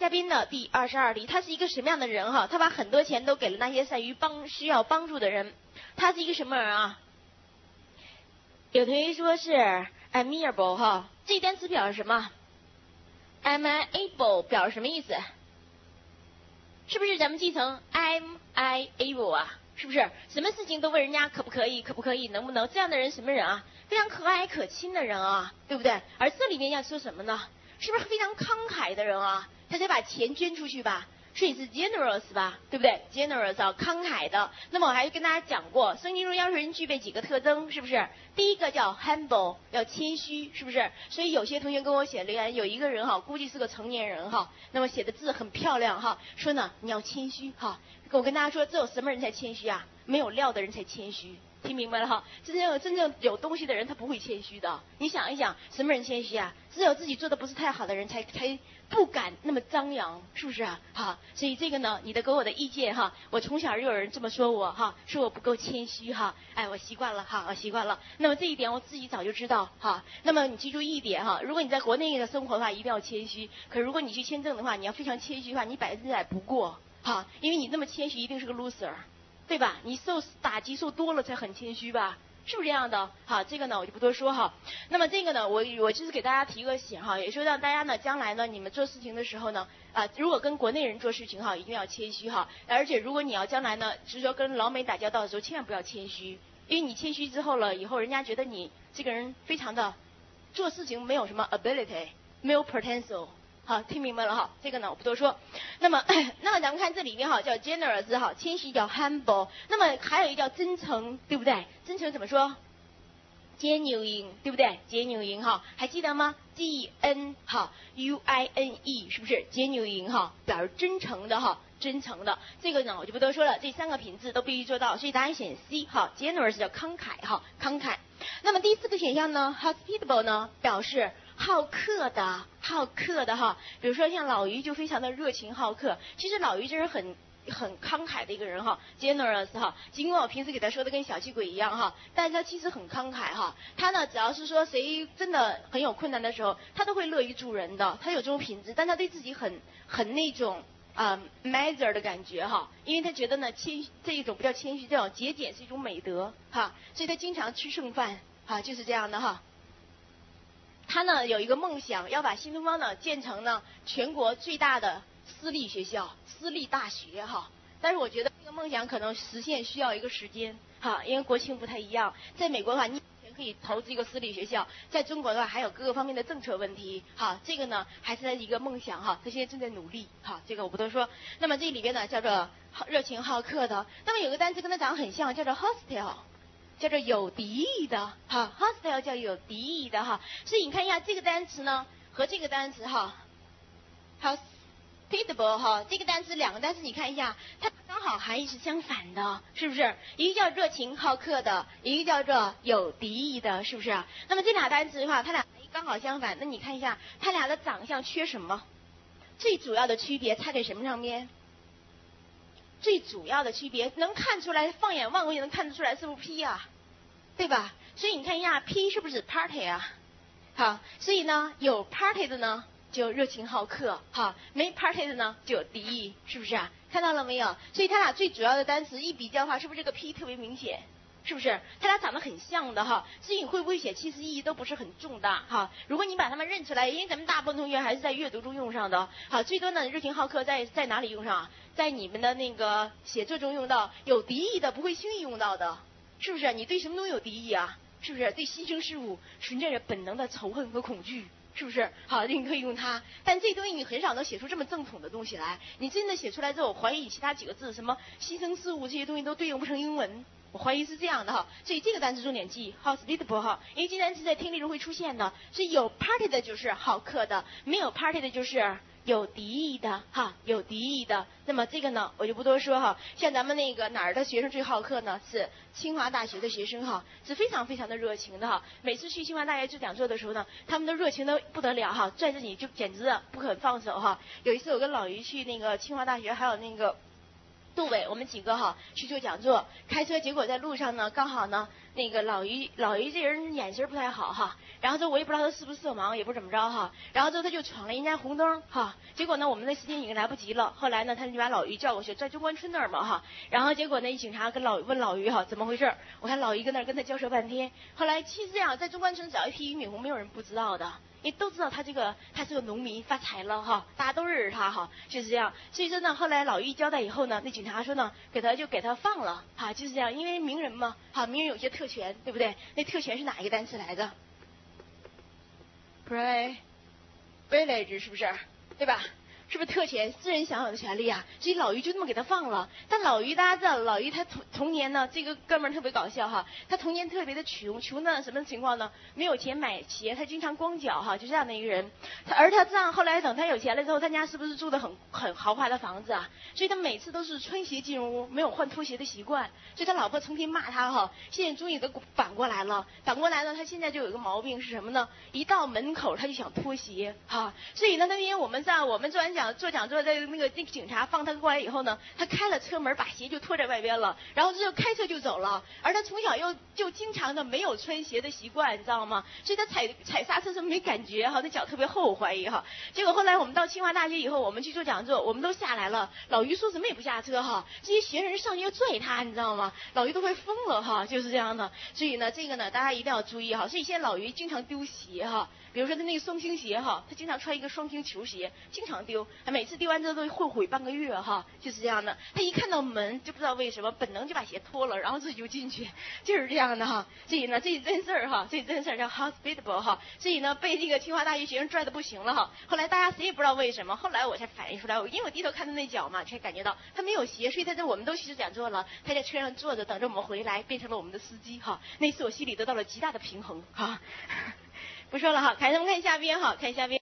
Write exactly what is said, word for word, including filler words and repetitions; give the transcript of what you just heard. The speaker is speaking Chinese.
嘉宾的第二十二题，他是一个什么样的人哈？他把很多钱都给了那些善于帮需要帮助的人。他是一个什么人啊？有同学说是 amiable 哈，这单词表示什么 ？amiable 表示什么意思？是不是咱们记成 am I able 啊？是不是什么事情都问人家可不可以，可不可以，能不能？这样的人什么人啊？非常可爱可亲的人啊，对不对？而这里面要说什么呢？是不是非常慷慨的人啊？他才把钱捐出去吧？所以是 generous 吧，对不对 ？generous 啊，慷慨的。那么我还跟大家讲过，圣经中要求人具备几个特征，是不是？第一个叫 humble， 要谦虚，是不是？所以有些同学跟我写留言，有一个人哈，估计是个成年人哈，那么写的字很漂亮哈，说呢你要谦虚哈。我跟大家说，只有什么人才谦虚啊？没有料的人才谦虚。听明白了哈，真正真正有东西的人他不会谦虚的。你想一想，什么人谦虚啊？只有自己做的不是太好的人才才不敢那么张扬，是不是啊？哈，所以这个呢，你的给我的意见哈，我从小就有人这么说我哈，说我不够谦虚哈，哎，我习惯了哈，我习惯了。那么这一点我自己早就知道哈。那么你记住一点哈，如果你在国内的生活的话，一定要谦虚。可如果你去签证的话，你要非常谦虚的话，你百分之百不过哈，因为你那么谦虚，一定是个 loser。对吧？你受打击受多了才很谦虚吧？是不是这样的？好，这个呢我就不多说哈。那么这个呢，我我就是给大家提个醒哈，也说让大家呢将来呢你们做事情的时候呢啊，如果跟国内人做事情哈，一定要谦虚哈。而且如果你要将来呢，就是说跟老美打交道的时候，千万不要谦虚，因为你谦虚之后了，以后人家觉得你这个人非常的做事情没有什么 ability， 没有 potential。好，听明白了哈，这个呢我不多说。那么，那么咱们看这里面哈，叫 generous 哈，谦虚叫 humble。那么还有一个叫真诚，对不对？真诚怎么说 ？genuine， 对不对 ？genuine 哈，还记得吗 ？G N 哈 U I N E 是不是 genuine 哈？表示真诚的哈，真诚的。这个呢我就不多说了，这三个品质都必须做到，所以答案选 C 哈 ，generous 叫慷慨哈，慷慨。那么第四个选项呢 ，hospitable 呢表示好客的，好客的哈，比如说像老于就非常的热情好客。其实老于就是很很慷慨的一个人哈 ，generous 哈。尽管我平时给他说的跟小气鬼一样哈，但是他其实很慷慨哈。他呢，只要是说谁真的很有困难的时候，他都会乐于助人的。他有这种品质，但他对自己很很那种啊、呃、measure 的感觉哈，因为他觉得呢谦这一种不叫谦虚，这种节俭是一种美德哈，所以他经常吃剩饭哈，就是这样的哈。他呢有一个梦想，要把新东方呢建成呢全国最大的私立学校、私立大学哈。但是我觉得这个梦想可能实现需要一个时间哈，因为国情不太一样。在美国的话，你可以投资一个私立学校；在中国的话，还有各个方面的政策问题哈。这个呢还是一个梦想哈，他现在正在努力哈。这个我不多说。那么这里边呢叫做热情好客的。那么有个单词跟他长得很像，叫做 hostile。叫做有敌意的哈 ，hostile 叫有敌意的哈，所以你看一下这个单词呢和这个单词哈 ，hospitable 哈，这个单词两个单词你看一下，它刚好含义是相反的，是不是？一个叫热情好客的，一个叫做有敌意的，是不是？那么这俩单词的话，它俩含义刚好相反，那你看一下它俩的长相缺什么？最主要的区别差在什么上面？最主要的区别能看出来，放眼望过去能看得出来是不是 P 啊，对吧？所以你看一下 P 是不是 party 啊？好，所以呢有 party 的呢就热情好客，哈，没 party 的呢就有敌意，是不是啊？看到了没有？所以它俩最主要的单词一比较的话，是不是这个 P 特别明显？是不是？它俩长得很像的哈，所以你会不会写其实意义都不是很重大哈。如果你把它们认出来，因为咱们大部分同学还是在阅读中用上的，好，最多呢热情好客在在哪里用上？在你们的那个写作中用到，有敌意的不会轻易用到的，是不是？你对什么东西有敌意啊？是不是？对新生事物存在着本能的仇恨和恐惧。是不是？好，你可以用它，但这东西你很少能写出这么正统的东西来。你真的写出来之后，我怀疑其他几个字，什么新生事物这些东西都对应不成英文，我怀疑是这样的哈。所以这个单词重点记 hospitable 哈，因为这单词在听力中会出现的。所以有 party 的就是好客的，没有 party 的就是有敌意的哈，有敌意的。那么这个呢，我就不多说哈。像咱们那个哪儿的学生最好客呢？是清华大学的学生哈，是非常非常的热情的哈。每次去清华大学做讲座的时候呢，他们都热情的不得了哈，拽着你就简直不肯放手哈。有一次我跟老于去那个清华大学，还有那个杜伟，我们几个哈去做讲座，开车结果在路上呢，刚好呢那个老于老于这人眼神不太好哈，然后之后我也不知道他是不是色盲，也不知道怎么着哈，然后之后他就闯了人家红灯哈，结果呢我们那时间已经来不及了，后来呢他就把老于叫过去，在中关村那儿嘛哈，然后结果呢警察跟老问老于哈怎么回事，我看老于跟那儿跟他交涉半天，后来其实这样在中关村只要一提俞敏洪，没有人不知道的。因为都知道他这个他是个农民发财了哈，大家都认识他哈，就是这样。所以说呢，后来老于交代以后呢，那警察说呢，给他就给他放了哈，就是这样。因为名人嘛，哈，名人有些特权，对不对？那特权是哪一个单词来着 ？privilege 是不是？对吧？是不是特权？私人享有的权利啊？所以老于就这么给他放了。但老于大家知道，老于他童童年呢，这个哥们儿特别搞笑哈，他童年特别的穷，穷的什么情况呢？没有钱买鞋，他经常光脚哈，就这样的一个人。他而他这样后来等他有钱了之后，他家是不是住的很很豪华的房子啊？所以他每次都是穿鞋进屋，没有换拖鞋的习惯。所以他老婆成天骂他哈，现在终于都反过来了。反过来呢，他现在就有一个毛病是什么呢？一到门口他就想脱鞋哈。所以呢，那天我们在我们做完讲做讲座，在那个那个警察放他过来以后呢，他开了车门，把鞋就脱在外边了，然后之后开车就走了。而他从小又就经常的没有穿鞋的习惯，你知道吗？所以他踩踩刹车时没感觉哈，那脚特别厚，怀疑哈。结果后来我们到清华大学以后，我们去做讲座，我们都下来了，老于说什么也不下车哈，这些学生上去要拽他，你知道吗？老于都快疯了哈，就是这样的。所以呢，这个呢大家一定要注意哈。所以现在老于经常丢鞋哈，比如说他那个双星鞋哈，他经常穿一个双星球鞋，经常丢，他每次丢完之后都后悔半个月哈，就是这样的。他一看到门就不知道为什么本能就把鞋脱了，然后自己就进去，就是这样的哈。所以呢，这真事儿哈，这真事儿叫 hospitable 哈。所以呢，被这个清华大学学生拽的不行了哈。后来大家谁也不知道为什么，后来我才反应出来，我因为我低头看他那脚嘛，才感觉到他没有鞋，所以他在我们都去讲座了，他在车上坐着等着我们回来，变成了我们的司机哈。那次我心里得到了极大的平衡哈。不说了哈，孩子们看下边哈，看下边。